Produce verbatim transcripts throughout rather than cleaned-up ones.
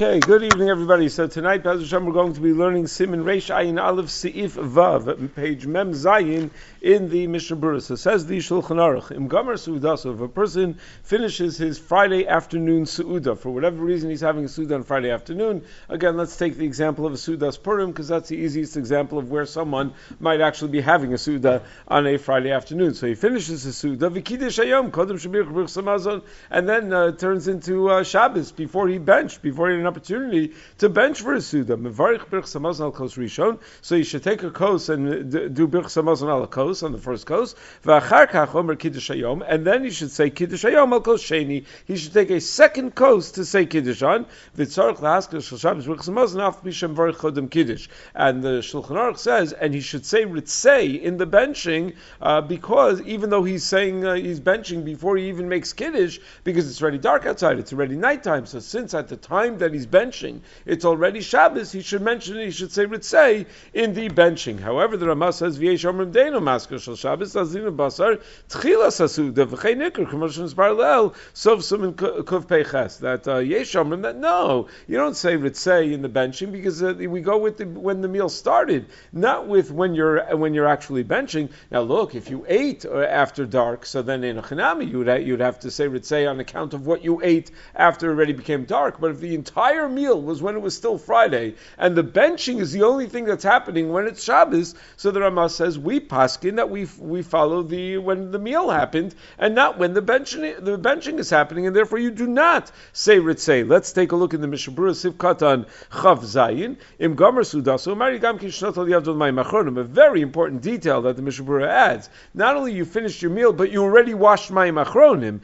Okay, good evening, everybody. So tonight, B'ez Hashem, we're going to be learning Siman Reish Ayin Aleph Seif Vav, page Mem Zayin in the Mishnah Berurah. So says the Shulchan Aruch, Im Gomer Su'udah, so if a person finishes his Friday afternoon Su'udah, for whatever reason he's having a Su'udah on Friday afternoon, again, let's take the example of a Su'udas Purim, because that's the easiest example of where someone might actually be having a Su'udah on a Friday afternoon. So he finishes his Su'udah, V'kidesh Hayom, Kodem Shabir Chbir Samazon, and then uh, turns into uh, Shabbos before he benched, before he had an opportunity to bench for his Suda. Mevarich Birch Samazon al Kos Rishon. So you should take a kos and do Birch Samazon al Kos on the first kos. V'achar kach Omer Kiddush Hayom, and then he should say Kiddush Hayom al Kos Sheni. He should take a second kos to say Kiddush on. V'tzarich lahaskir Shal Shabbos Birch Samazon af Mishem Varich Chodem Kiddush. And the Shulchan Aruch says, and he should say Ritzei in the benching uh, because even though he's saying uh, he's benching before he even makes Kiddush, because it's already dark outside, it's already nighttime. So since at the time that he's benching, it's already Shabbos, he should mention it, he should say Ritzei in the benching. However, the Ramah says, V'yesh omrim deino masker shel Shabbos, azinu basar, tchilas hasuda, v'chei nikr, k'moshon sparlel, sov sumin kuv peiches. That uh, yesh omrim, that no, you don't say Ritzei in the benching, because uh, we go with the, when the meal started, not with when you're when you're actually benching. Now look, if you ate after dark, so then in a Chanami, you'd, ha- you'd have to say Ritzei on account of what you ate after it already became dark. But if the entire meal was when it was still Friday, and the benching is the only thing that's happening when it's Shabbos, so the Ramah says we paskin that we we follow the when the meal happened, and not when the benching the benching is happening, and therefore you do not say Ritzei. Let's take a look in the Mishnah Berurah Sivkat on Chav Zayin Im Gomer Sudaso Mari Gam Ki Shnot Al Yavdol Mayim Achronim. A very important detail that the Mishnah Berurah adds: not only you finished your meal, but you already washed Mayim Achronim.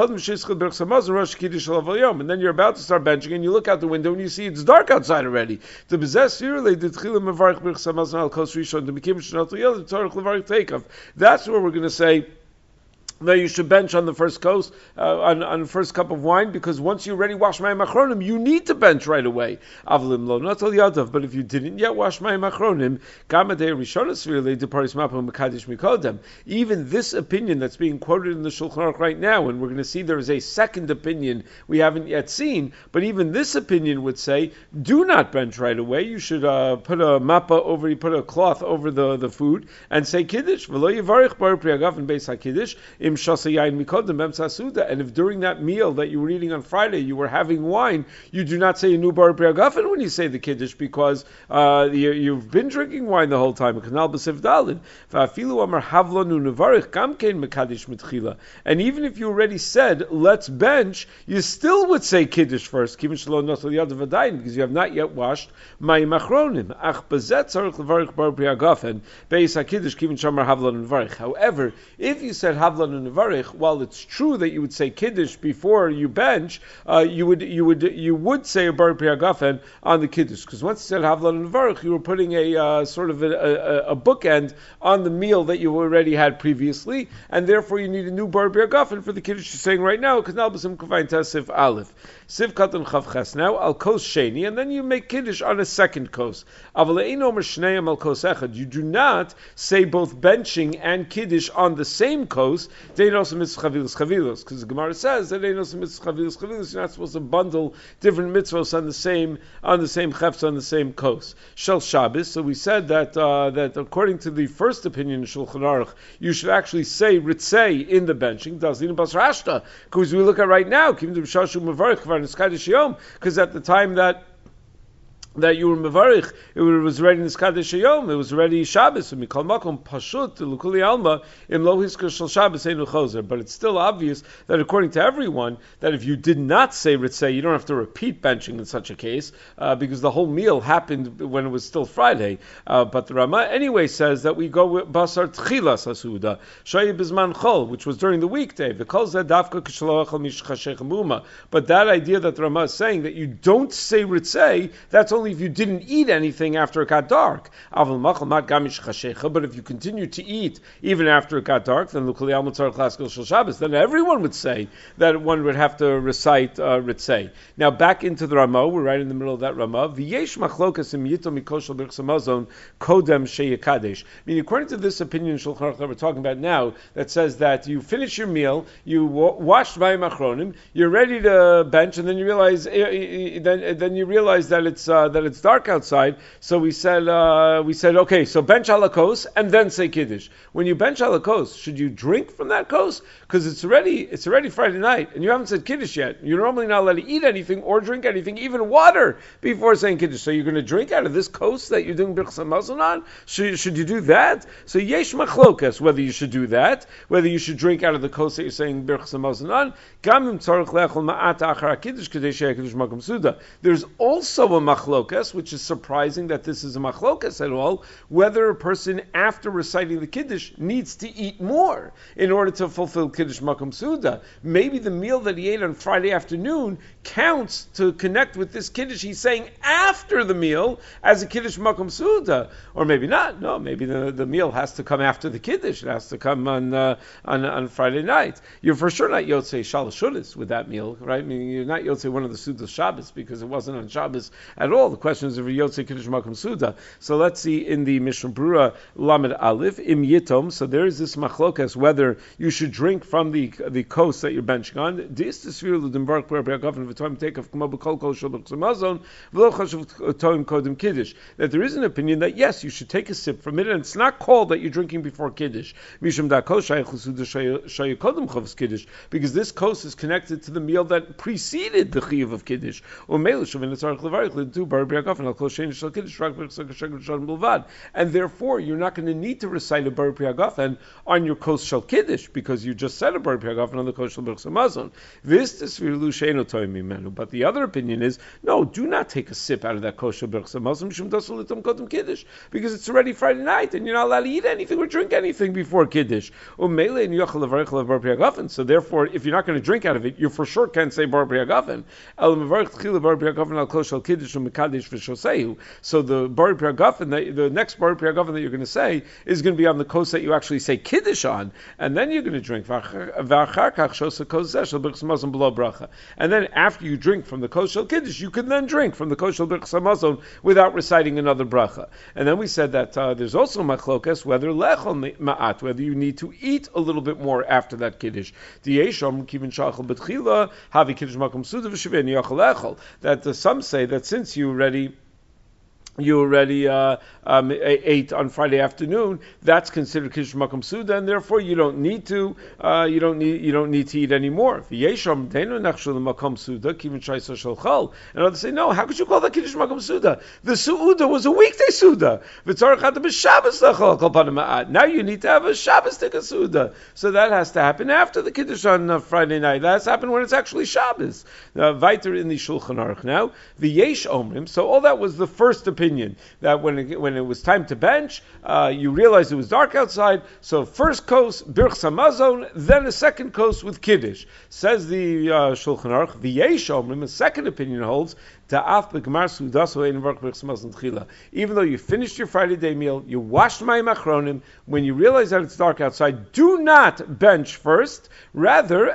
And then you're about to start benching, and you look out the window and you see it's dark outside already. That's what we're going to say that you should bench on the first kos, uh, on, on the first cup of wine, because once you already wash mayim achronim, you need to bench right away. Avlim lo, not al yadav, but if you didn't yet wash mayim achronim, gamadei rishonas virle deparis mapam mekadish mikodem. Even this opinion that's being quoted in the Shulchan Aruch right now, and we're going to see there is a second opinion we haven't yet seen, but even this opinion would say, do not bench right away. You should uh, put a mappa over, you put a cloth over the, the food, and say kiddush. V'lo yivarich bar priagav and beis hakiddush. And if during that meal that you were eating on Friday you were having wine, you do not say a new bar priagafen when you say the kiddush, because uh, you, you've been drinking wine the whole time. And even if you already said let's bench, you still would say kiddush first, because you have not yet washed mayim achronim. However, if you said havlan Nevarich, while it's true that you would say kiddush before you bench, uh, you would you would you would say a bar priagafen on the kiddush, because once you said havlan Nevarich, you were putting a uh, sort of a, a, a bookend on the meal that you already had previously, and therefore you need a new bar priagafen for the kiddush you're saying right now. Because now b'sim kuvayin tesif aleph siv katan chav ches now al kos sheni, and then you make kiddush on a second kos. Aval eino mer shneim al kos echad. You do not say both benching and kiddush on the same kos. Because the Gemara says that you're not supposed to bundle different mitzvos on the same on the same chefs on the same kos. Shel Shabbos. So we said that uh, that according to the first opinion of Shulchan Aruch, you should actually say Ritzei in the benching. Because we look at right now, because at the time that that you were mevarich, it was already niskadesh hayom, it was already Shabbos. And mikol makom pashut l'kuli alma im lo hiskar shel Shabbos einu chozer. But it's still obvious that according to everyone, that if you did not say ritzei, you don't have to repeat benching in such a case, uh, because the whole meal happened when it was still Friday. Uh, but the Rama anyway says that we go with basar tchilas hasuda shayi bizman chol, which was during the weekday. V'kol zeh dafka k'shaloachal mishchashech muma. But that idea that the Rama is saying that you don't say ritzei, that's only only if you didn't eat anything after it got dark. But if you continue to eat even after it got dark, then then everyone would say that one would have to recite uh, Ritzei. Now back into the Ramah, we're right in the middle of that Ramah. V'yesh machlokas im yitom mikoshel birchas hamazon kodem sheyikadesh. Meaning, according to this opinion in Shulchan Aruch that we're talking about now, that says that you finish your meal, you wa- washed mayim achronim, you're ready to bench, and then you realize then then you realize that it's uh, that it's dark outside. So we said uh, we said okay, so bench halakos and then say kiddush. When you bench halakos, should you drink from that kos? Because it's already it's already Friday night, and you haven't said kiddush yet. You're normally not allowed to eat anything or drink anything, even water, before saying kiddush. So you're going to drink out of this kos that you're doing birchas hamazon on? Should, should you do that? So yesh machlokas, whether you should do that, whether you should drink out of the kos that you're saying birchas hamazon on. Gamim tzarich le'echol ma'at achar kiddush kadei she'yeh kiddush makom suda. There's also a machlokas, which is surprising that this is a machlokas at all, whether a person after reciting the kiddush needs to eat more in order to fulfill kiddush makom suda. Maybe the meal that he ate on Friday afternoon counts to connect with this kiddush he's saying after the meal as a kiddush makom suda, or maybe not. No, maybe the, the meal has to come after the kiddush. It has to come on uh, on, on Friday night. You're for sure not yotzei shalosh shudas with that meal, right? I mean, you're not yotzei one of the sudas Shabbos because it wasn't on Shabbos at all. The question is if you're yotzei kiddush makom suda. So let's see in the Mishnah Brura Lamed Aleph im yitom. So there is this machlokas whether you should drink from the the kos that you're benching on. This is that there is an opinion that yes, you should take a sip from it, and it's not called that you're drinking before kiddush, because this kos is connected to the meal that preceded the chiyuv of kiddush. And therefore, you're not going to need to recite a bar pri hagafen on your kos shel kiddush because you just said a bar pri hagafen on the kos shel birchas hamazon. But the other opinion is, no, do not take a sip out of that kos shel birchas hamazon because it's already Friday night and you're not allowed to eat anything or drink anything before kiddush. So therefore, if you're not going to drink out of it, you for sure can't say bar pri hagafen. So the bar pri hagafen, the next bar pri hagafen that you're going to say is going to be on the kos that you actually say kiddush on, and then you're going to drink. And then after you drink from the kos shel kiddush, you can then drink from the kos shel birchas hamazon without reciting another bracha. And then we said that uh, there's also machlokas whether lechol ma'at, whether you need to eat a little bit more after that kiddush. That uh, some say that since you already you already uh, um, ate on Friday afternoon, that's considered kiddush makom suda, and therefore you don't need to uh, you don't need you don't need to eat anymore. And others say, no, how could you call that kiddush makom suda? The suuda was a weekday suda. Now you need to have a Shabbos tikka suda, so that has to happen after the kiddush on uh, Friday night. That has to happen when it's actually Shabbos. Uh, weiter in the Shulchan Aruch now. The yesh omrim. So all that was the first opinion. That when it, when it was time to bench, uh, you realized it was dark outside. So first kos birchas hamazon, then a second kos with kiddush. Says the uh, Shulchan Aruch. The yesh omrim. A second opinion holds. Even though you finished your Friday day meal, you washed mayim achronim, when you realize that it's dark outside, do not bench first. Rather,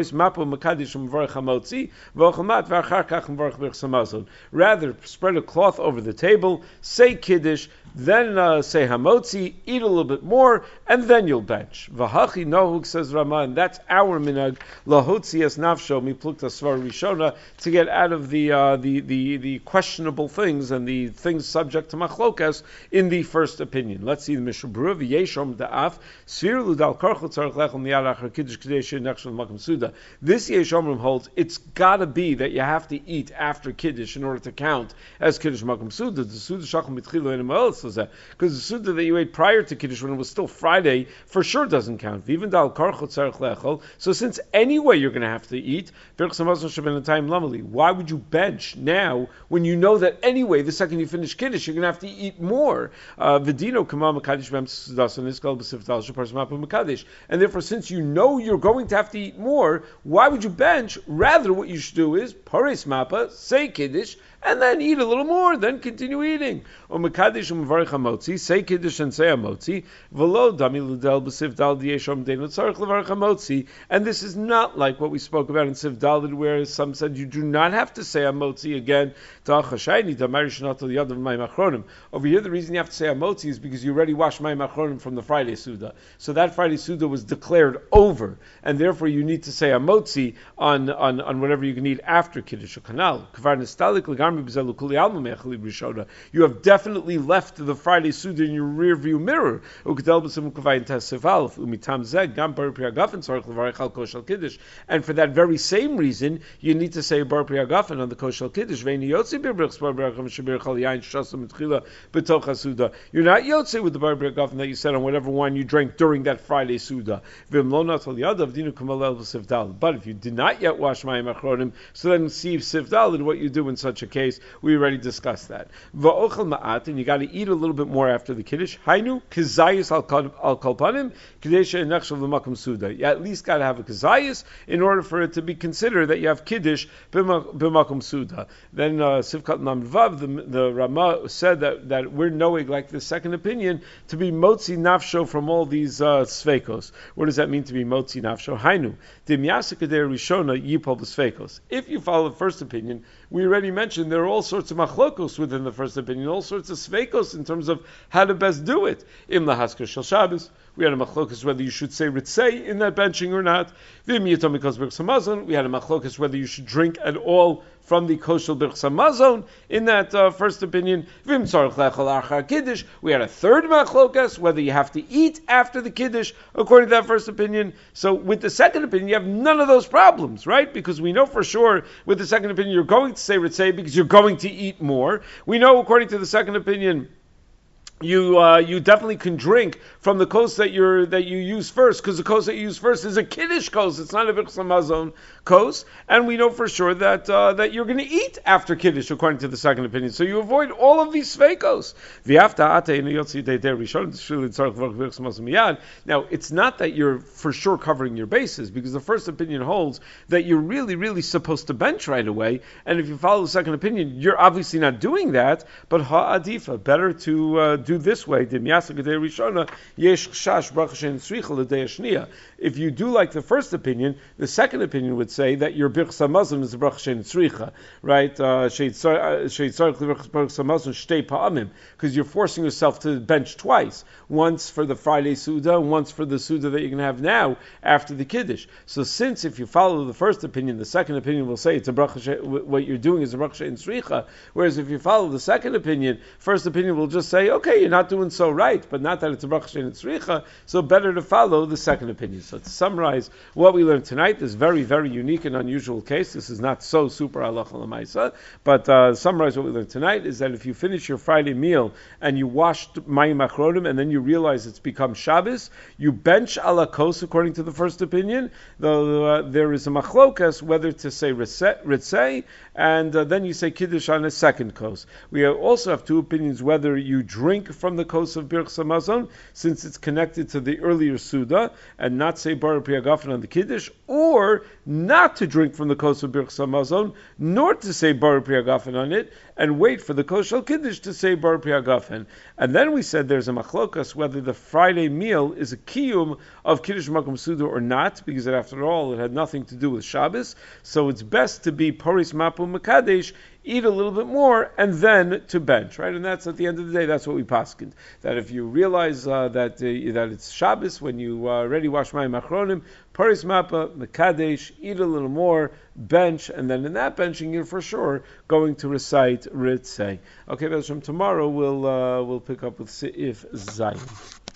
rather spread a cloth over the table, say kiddush, then uh, say hamotzi, eat a little bit more, and then you'll bench. V'hachi nohug, says Rama, and that's our minhag, lahotzi es nafsho miplukta svar rishona, to get out of the, uh, the, the, the questionable things and the things subject to machlokas in the first opinion. Let's see the Mishnah Brura, v'yeshom da'af, svir ludal karchot tzarech lechel miyad achar kiddush k'dei she'nechshel makom suda. This yeshomrim holds, it's gotta be that you have to eat after kiddush in order to count as kiddush makom suda. The suda shacham mitchilo in because the suda that you ate prior to kiddush when it was still Friday for sure doesn't count. So since anyway you're going to have to eat, why would you bench now when you know that anyway the second you finish kiddush you're going to have to eat more? Uh, and therefore, since you know you're going to have to eat more, why would you bench? Rather, what you should do is pares mappa, say kiddush, and then eat a little more, then continue eating. Or Mekadesh u'Mevarich hamotzi, say Kiddush and say hamotzi, v'lo dami l'del b'siv dal d'yeshom deinu tzarich l'varich hamotzi, and this is not like what we spoke about in Siv Daled, where some said you do not have to say hamotzi again. Over here, the reason you have to say hamotzi is because you already washed mayim achronim from the Friday Suda. So that Friday Suda was declared over, and therefore you need to say hamotzi on, on, on whatever you can eat after Kiddush Kanal. You have definitely left the Friday Suda in your rear view mirror. And for that very same reason, you need to say bar pri hagafen on the koshel kiddush. You're not yotze with the bar pri hagafen that you said on whatever wine you drank during that Friday Suda. But if you did not yet wash mayim achronim, so then see sivdal and what you do in such a case. We already discussed that. And you got to eat a little bit more after the kiddush. Hainu kizayis al kalpanim kadesha nechshav l'makom suda. You at least got to have a kizayis in order for it to be considered that you have kiddush b'makom suda. Then uh, Sivkat Namvav, the, the Rama said that, that we're knowing, like the second opinion, to be motzi nafsho from all these uh, sveikos. What does that mean to be motzi nafsho? Hainu dimyasikadei rishona yipol b'sveikos. If you follow the first opinion, we already mentioned there are all sorts of machlokos within the first opinion, all sorts of sveikos in terms of how to best do it. Im lahasker shel Shabbos, we had a machlokas whether you should say ritzei in that benching or not. Vim yitomikos birchas hamazon, we had a machlokas whether you should drink at all from the koshel birchas hamazon in that uh, first opinion. Vim tzarich lechol achar kiddush, we had a third machlokas whether you have to eat after the kiddush according to that first opinion. So with the second opinion, you have none of those problems, right? Because we know for sure with the second opinion you're going to say ritzei because you're going to eat more. We know according to the second opinion You uh, you definitely can drink from the kos that you that you use first, because the kos that you use first is a kiddush kos. It's not a birchas hamazon kos, and we know for sure that uh, that you're going to eat after kiddush according to the second opinion. So you avoid all of these sveikos. Now it's not that you're for sure covering your bases, because the first opinion holds that you're really really supposed to bench right away, and if you follow the second opinion, you're obviously not doing that. But ha'adifa, better to uh, do this way. If you do like the first opinion, the second opinion would say that your birchas hamazon is a bracha she'en tzricha, right? Because you're forcing yourself to bench twice, once for the Friday Suda, and once for the Suda that you're going to have now after the Kiddush. So since if you follow the first opinion, the second opinion will say it's a bracha, what you're doing is a bracha she'en tzricha, whereas if you follow the second opinion, first opinion will just say, okay, you're not doing so right, but not that it's a bracha she'en tzricha, so better to follow the second opinion. So to summarize what we learned tonight, this very, very unique and unusual case. This is not so super halacha l'maisa, but uh, summarize what we learned tonight is that if you finish your Friday meal and you washed mayim achronim and then you realize it's become Shabbos, you bench ala kos according to the first opinion, though uh, there is a machlokas whether to say ritzei, and uh, then you say kiddush on a second kos. We also have two opinions whether you drink from the kos of birchas hamazon, since it's connected to the earlier suda, and not say bar pri hagafen on the kiddush, or not to drink from the kos of birchas hamazon, nor to say bar pri hagafen on it, and wait for the kos shel kiddush to say bar pri hagafen. And then we said there's a machlokas whether the Friday meal is a kiyum of kiddush makom suda or not, because after all it had nothing to do with Shabbos. So it's best to be poris mapu mekadesh, eat a little bit more, and then to bench, right? And that's at the end of the day, that's what we paskined. That if you realize uh, that uh, that it's Shabbos, when you uh, already wash mayim achronim, paris mapa, mekadesh, eat a little more, bench, and then in that benching, you're for sure going to recite ritzei. Okay, that's from tomorrow. We'll uh, we'll pick up with Seif Zayin.